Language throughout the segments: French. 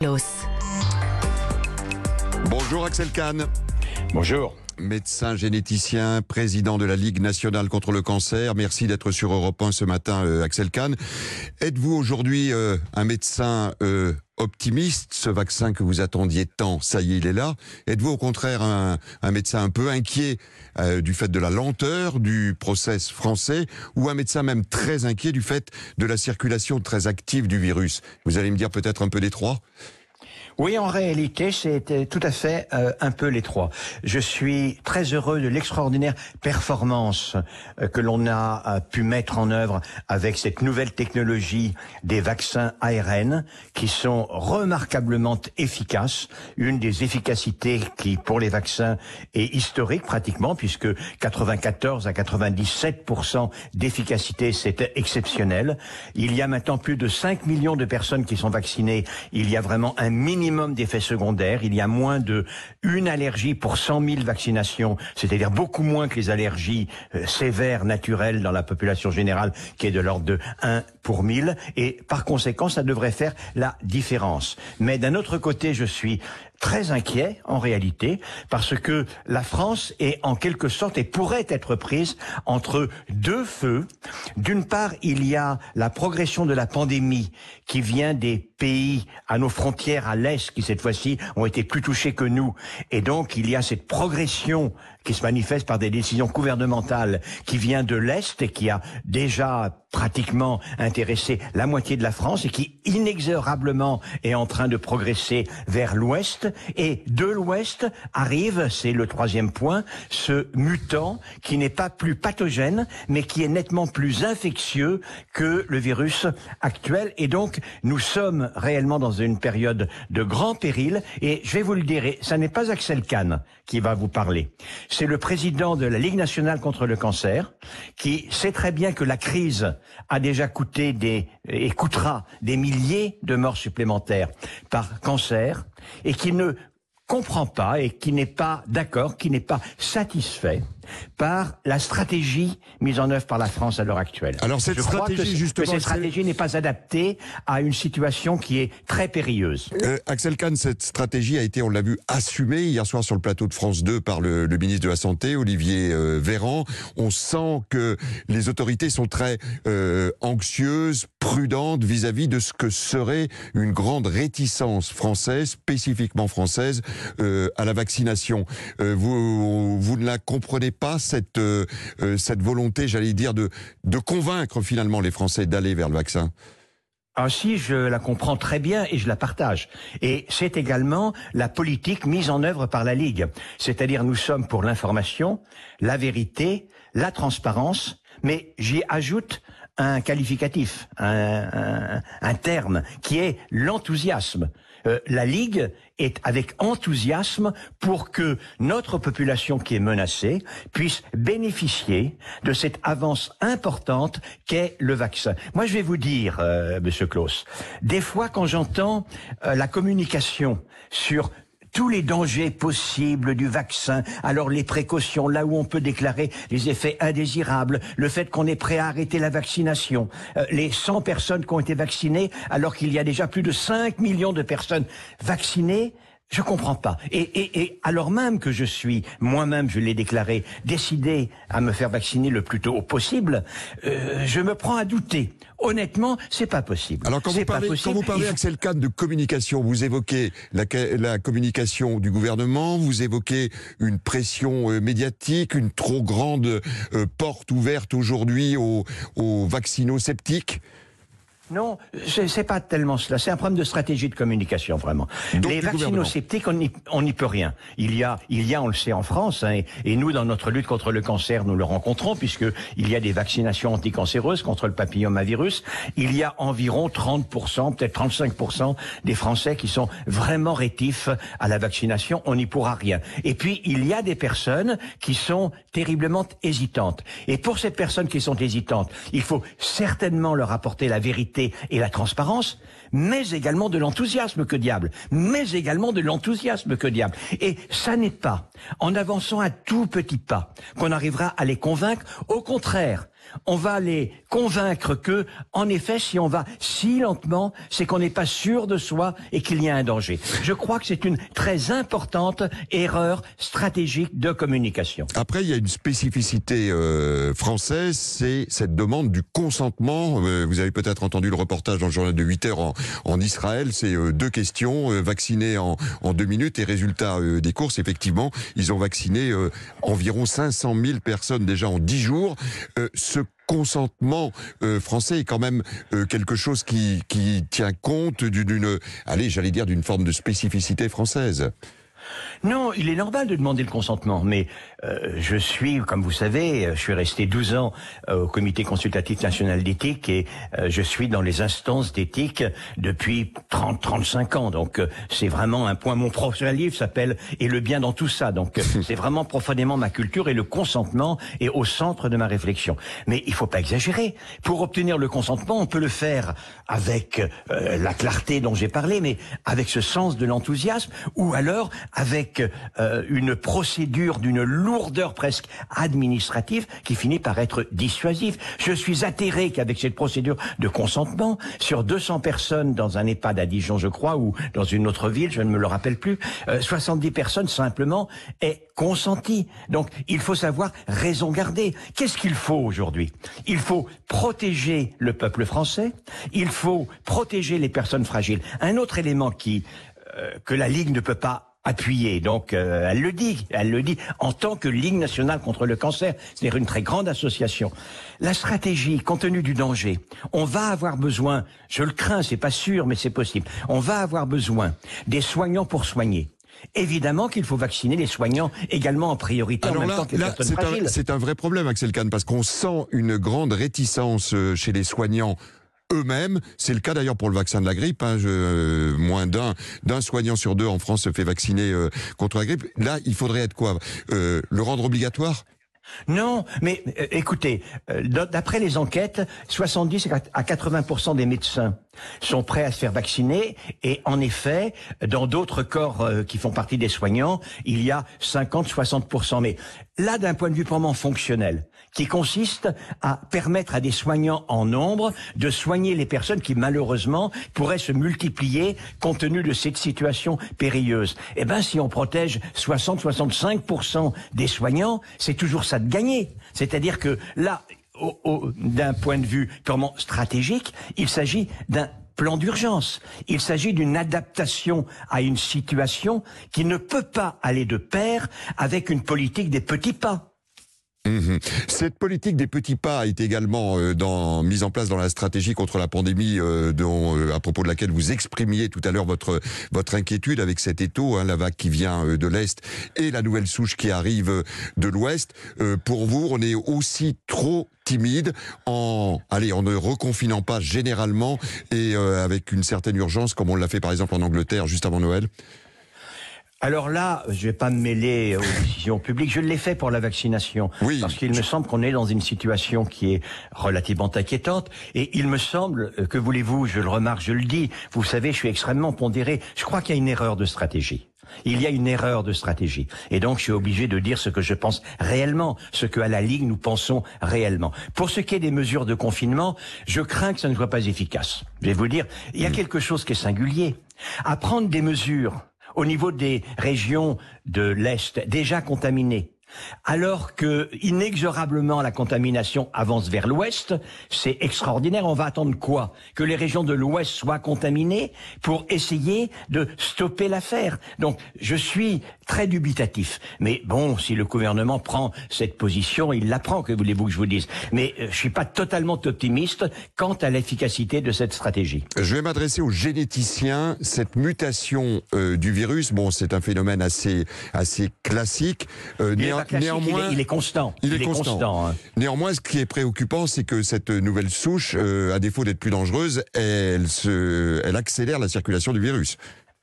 Bonjour Axel Kahn. Bonjour. Médecin généticien, président de la Ligue nationale contre le cancer. Merci d'être sur Europe 1 ce matin, Axel Kahn. Êtes-vous aujourd'hui un médecin optimiste, ce vaccin que vous attendiez tant, ça y est, il est là? Êtes-vous au contraire un médecin un peu inquiet du fait de la lenteur du process français, ou un médecin même très inquiet du fait de la circulation très active du virus? Vous allez me dire peut-être un peu des trois? Oui, en réalité, c'est tout à fait un peu les trois. Je suis très heureux de l'extraordinaire performance que l'on a pu mettre en œuvre avec cette nouvelle technologie des vaccins ARN, qui sont remarquablement efficaces. Une des efficacités qui, pour les vaccins, est historique pratiquement, puisque 94 à 97% d'efficacité, c'est exceptionnel. Il y a maintenant plus de 5 millions de personnes qui sont vaccinées. Il y a vraiment un minimum d'effets secondaires. Il y a moins de une allergie pour 100 000 vaccinations, c'est-à-dire beaucoup moins que les allergies sévères naturelles dans la population générale, qui est de l'ordre de 1 pour 1000. Et par conséquent, ça devrait faire la différence. Mais d'un autre côté, je suis très inquiet, en réalité, parce que la France est en quelque sorte, et pourrait être prise entre deux feux. D'une part, il y a la progression de la pandémie qui vient des pays à nos frontières à l'Est, qui cette fois-ci ont été plus touchés que nous. Et donc, il y a cette progression qui se manifeste par des décisions gouvernementales qui vient de l'Est et qui a déjà pratiquement intéressé la moitié de la France et qui inexorablement est en train de progresser vers l'Ouest. Et de l'Ouest arrive, c'est le troisième point, ce mutant qui n'est pas plus pathogène, mais qui est nettement plus infectieux que le virus actuel. Et donc, nous sommes réellement dans une période de grand péril. Et je vais vous le dire, et ça n'est pas Axel Kahn qui va vous parler. C'est le président de la Ligue nationale contre le cancer qui sait très bien que la crise a déjà coûté et coûtera des milliers de morts supplémentaires par cancer, et qui ne comprend pas et qui n'est pas d'accord, qui n'est pas satisfait par la stratégie mise en œuvre par la France à l'heure actuelle. Alors cette stratégie, justement, cette stratégie n'est pas adaptée à une situation qui est très périlleuse. Axel Kahn, cette stratégie a été, on l'a vu, assumée hier soir sur le plateau de France 2 par le ministre de la Santé, Olivier Véran. On sent que les autorités sont très anxieuses, prudentes vis-à-vis de ce que serait une grande réticence française, spécifiquement française, à la vaccination. Vous ne la comprenez pas, cette volonté, j'allais dire, de convaincre finalement les Français d'aller vers le vaccin? Ah si, je la comprends très bien et je la partage. Et c'est également la politique mise en œuvre par la Ligue. C'est-à-dire, nous sommes pour l'information, la vérité, la transparence, mais j'y ajoute un qualificatif, un terme, qui est l'enthousiasme. La Ligue est avec enthousiasme pour que notre population qui est menacée puisse bénéficier de cette avance importante qu'est le vaccin. Moi, je vais vous dire, Monsieur Claus, des fois quand j'entends la communication sur tous les dangers possibles du vaccin, alors les précautions, là où on peut déclarer les effets indésirables, le fait qu'on est prêt à arrêter la vaccination, les 100 personnes qui ont été vaccinées, alors qu'il y a déjà plus de 5 millions de personnes vaccinées, je comprends pas. Et alors même que je suis, moi-même, je l'ai déclaré, décidé à me faire vacciner le plus tôt possible, je me prends à douter. Honnêtement, c'est pas possible. Alors quand vous parlez, Axel Kahn, de communication, vous évoquez la communication du gouvernement, vous évoquez une pression médiatique, une trop grande porte ouverte aujourd'hui aux vaccino-sceptiques. Non, c'est pas tellement cela. C'est un problème de stratégie de communication, vraiment. Donc, les vaccino-sceptiques, on n'y peut rien. Il y a, on le sait en France, hein, et nous, dans notre lutte contre le cancer, nous le rencontrons, puisque il y a des vaccinations anticancéreuses contre le papillomavirus. Il y a environ 30%, peut-être 35% des Français qui sont vraiment rétifs à la vaccination. On n'y pourra rien. Et puis, il y a des personnes qui sont terriblement hésitantes. Et pour ces personnes qui sont hésitantes, il faut certainement leur apporter la vérité et la transparence, mais également de l'enthousiasme, que diable, mais également de l'enthousiasme, que diable. Et ça n'est pas en avançant à tout petit pas qu'on arrivera à les convaincre. Au contraire, on va les convaincre que, en effet, si on va si lentement, c'est qu'on n'est pas sûr de soi et qu'il y a un danger. Je crois que c'est une très importante erreur stratégique de communication. Après, il y a une spécificité française, c'est cette demande du consentement. Vous avez peut-être entendu le reportage dans le journal de 8 heures en Israël. C'est 2 questions, vacciner en 2 minutes. Et résultat des courses, effectivement, ils ont vacciné environ 500 000 personnes déjà en 10 jours. Ce consentement français est quand même quelque chose qui tient compte d'une forme de spécificité française. Non, il est normal de demander le consentement, mais je suis, comme vous savez, je suis resté 12 ans au Comité consultatif national d'éthique et je suis dans les instances d'éthique depuis 30-35 ans. Donc c'est vraiment un point. Mon prochain livre s'appelle « Et le bien dans tout ça ». Donc c'est vraiment profondément ma culture et le consentement est au centre de ma réflexion. Mais il faut pas exagérer. Pour obtenir le consentement, on peut le faire avec la clarté dont j'ai parlé, mais avec ce sens de l'enthousiasme, ou alors avec une procédure d'une lourdeur presque administrative qui finit par être dissuasive. Je suis atterré qu'avec cette procédure de consentement, sur 200 personnes dans un EHPAD à Dijon, je crois, ou dans une autre ville, je ne me le rappelle plus, 70 personnes simplement aient consenti. Donc, il faut savoir raison garder. Qu'est-ce qu'il faut aujourd'hui? Il faut protéger le peuple français, il faut protéger les personnes fragiles. Un autre élément que la Ligue ne peut pas appuyer. Donc, elle le dit, en tant que Ligue nationale contre le cancer, c'est-à-dire une très grande association. La stratégie, compte tenu du danger, on va avoir besoin, je le crains, c'est pas sûr, mais c'est possible, on va avoir besoin des soignants pour soigner. Évidemment qu'il faut vacciner les soignants également en priorité. Alors en même temps que les personnes fragiles. C'est un vrai problème, Axel Kahn, parce qu'on sent une grande réticence chez les soignants eux-mêmes. C'est le cas d'ailleurs pour le vaccin de la grippe. Moins d'un soignant sur 2 en France se fait vacciner contre la grippe. Là, il faudrait être quoi? Le rendre obligatoire? Non, mais écoutez, d'après les enquêtes, 70 à 80% des médecins sont prêts à se faire vacciner et en effet, dans d'autres corps qui font partie des soignants, il y a 50-60%. Mais là, d'un point de vue purement fonctionnel, qui consiste à permettre à des soignants en nombre de soigner les personnes qui malheureusement pourraient se multiplier compte tenu de cette situation périlleuse. Eh ben, si on protège 60-65% des soignants, c'est toujours ça de gagner. C'est-à-dire que là, d'un point de vue purement stratégique, il s'agit d'un plan d'urgence. Il s'agit d'une adaptation à une situation qui ne peut pas aller de pair avec une politique des petits pas. Cette politique des petits pas a été également mise en place dans la stratégie contre la pandémie à propos de laquelle vous exprimiez tout à l'heure votre inquiétude avec cet étau, la vague qui vient de l'Est et la nouvelle souche qui arrive de l'Ouest. Pour vous, on est aussi trop timide en ne reconfinant pas généralement et avec une certaine urgence comme on l'a fait par exemple en Angleterre juste avant Noël? Alors là, je vais pas me mêler aux décisions publiques. Je l'ai fait pour la vaccination. Oui. Parce qu'il me semble qu'on est dans une situation qui est relativement inquiétante. Et il me semble, que voulez-vous, je le remarque, je le dis, vous savez, je suis extrêmement pondéré. Je crois qu'il y a une erreur de stratégie. Il y a une erreur de stratégie. Et donc, je suis obligé de dire ce que je pense réellement, ce que à la Ligue, nous pensons réellement. Pour ce qui est des mesures de confinement, je crains que ça ne soit pas efficace. Je vais vous dire, il y a quelque chose qui est singulier. À prendre des mesures au niveau des régions de l'Est déjà contaminées, alors que inexorablement la contamination avance vers l'Ouest, c'est extraordinaire. On va attendre quoi? Que les régions de l'Ouest soient contaminées pour essayer de stopper l'affaire. Donc, je suis très dubitatif. Mais bon, si le gouvernement prend cette position, il la prend, que voulez-vous que je vous dise. Mais je suis pas totalement optimiste quant à l'efficacité de cette stratégie. Je vais m'adresser aux généticiens. Cette mutation du virus, bon, c'est un phénomène assez classique. Néanmoins, il est constant. Il est constant. Hein. Néanmoins, ce qui est préoccupant, c'est que cette nouvelle souche, à défaut d'être plus dangereuse, elle accélère la circulation du virus.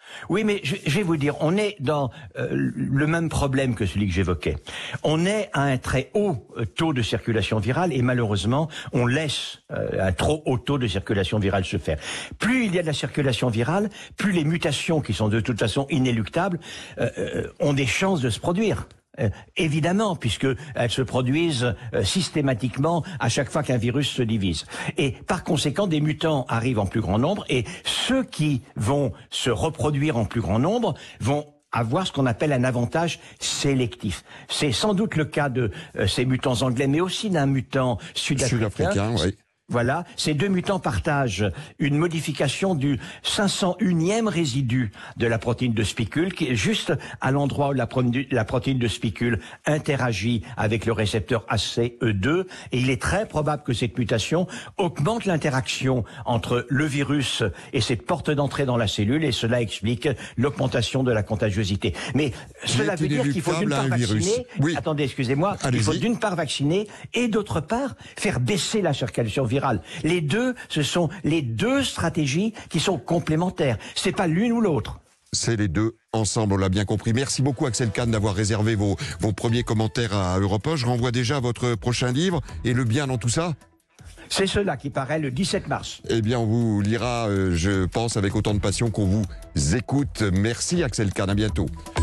Oui, mais je vais vous dire, on est dans le même problème que celui que j'évoquais. On est à un très haut taux de circulation virale et malheureusement, on laisse un trop haut taux de circulation virale se faire. Plus il y a de la circulation virale, plus les mutations qui sont de toute façon inéluctables ont des chances de se produire. Évidemment, puisqu'elles se produisent systématiquement à chaque fois qu'un virus se divise. Et par conséquent, des mutants arrivent en plus grand nombre et ceux qui vont se reproduire en plus grand nombre vont avoir ce qu'on appelle un avantage sélectif. C'est sans doute le cas de ces mutants anglais, mais aussi d'un mutant sud-africain. Oui. Voilà, ces deux mutants partagent une modification du 501e résidu de la protéine de spicule, qui est juste à l'endroit où la protéine de spicule interagit avec le récepteur ACE2. Et il est très probable que cette mutation augmente l'interaction entre le virus et cette porte d'entrée dans la cellule, et cela explique l'augmentation de la contagiosité. Mais cela veut dire qu'il faut d'une part vacciner, oui. Attendez, excusez-moi, il faut d'une part vacciner et d'autre part faire baisser la circulation virale. Les deux, ce sont les deux stratégies qui sont complémentaires. C'est pas l'une ou l'autre. C'est les deux ensemble, on l'a bien compris. Merci beaucoup Axel Kahn d'avoir réservé vos premiers commentaires à Europe 1. Je renvoie déjà votre prochain livre et le bien dans tout ça. C'est cela qui paraît le 17 mars. Eh bien, on vous lira, je pense, avec autant de passion qu'on vous écoute. Merci Axel Kahn, à bientôt.